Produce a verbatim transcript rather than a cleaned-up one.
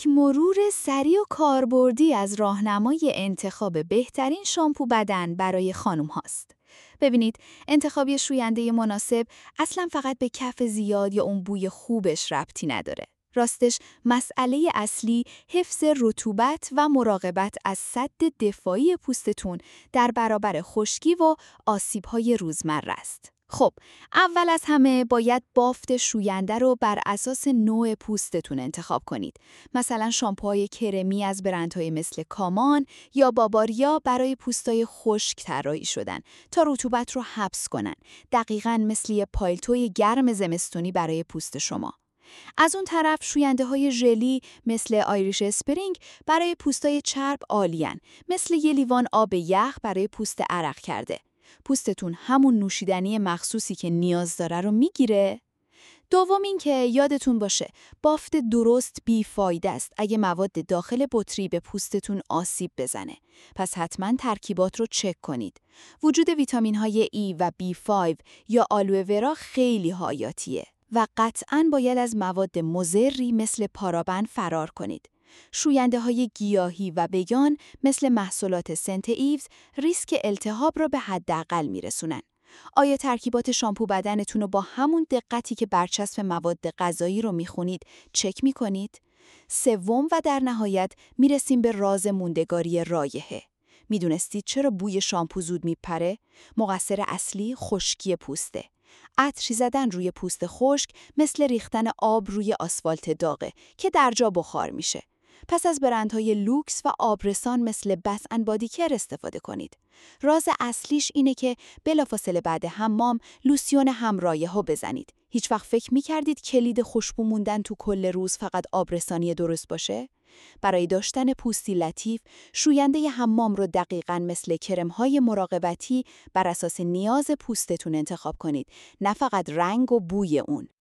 یک مرور سریع و کاربردی از راهنمای انتخاب بهترین شامپو بدن برای خانم هاست. ببینید، انتخاب یه شوینده مناسب اصلا فقط به کف زیاد یا اون بوی خوبش ربطی نداره. راستش مسئله اصلی حفظ رطوبت و مراقبت از سد دفاعی پوستتون در برابر خشکی و آسیب‌های روزمره است. خب، اول از همه باید بافت شوینده رو بر اساس نوع پوستتون انتخاب کنید. مثلا شامپوهای کرمی از برندهای مثل کامان یا باباریا برای پوستای خشک طراحی شدن تا رطوبت رو حبس کنن. دقیقاً مثل یه پالتوی گرم زمستونی برای پوست شما. از اون طرف شوینده‌های ژلی مثل آیریش اسپرینگ برای پوستای چرب عالیان، مثل یه لیوان آب یخ برای پوست عرق کرده. پوستتون همون نوشیدنی مخصوصی که نیاز داره رو میگیره؟ دوم این که یادتون باشه بافت درست بیفایده است اگه مواد داخل بطری به پوستتون آسیب بزنه. پس حتما ترکیبات رو چک کنید. وجود ویتامین های ای و بی پنج یا آلوئه ورا خیلی حیاتیه و قطعاً باید از مواد مضری مثل پارابن فرار کنید. شوینده های گیاهی و وگان مثل محصولات سنت ایوز ریسک التهاب را به حداقل میرسونن. آیا ترکیبات شامپو بدنتون رو با همون دقتی که برچسب مواد غذایی رو میخونید چک میکنید؟ سوم و در نهایت میرسیم به راز موندگاری رایحه. میدونستید چرا بوی شامپو زود میپره؟ مقصر اصلی خشکی پوسته. عطر زدن روی پوست خشک مثل ریختن آب روی آسفالت داغه که در جا بخار میشه. پس از برندهای لوکس و آبرسان مثل بس اند بادی کر استفاده کنید. راز اصلیش اینه که بلافاصله بعد حمام لوسیون همرایحه بزنید. هیچ وقت فکر می‌کردید کلید خوشبو موندن تو کل روز فقط آبرسانی درست باشه؟ برای داشتن پوستی لطیف، شوینده حمام رو دقیقاً مثل کرم‌های مراقبتی بر اساس نیاز پوستتون انتخاب کنید، نه فقط رنگ و بوی اون.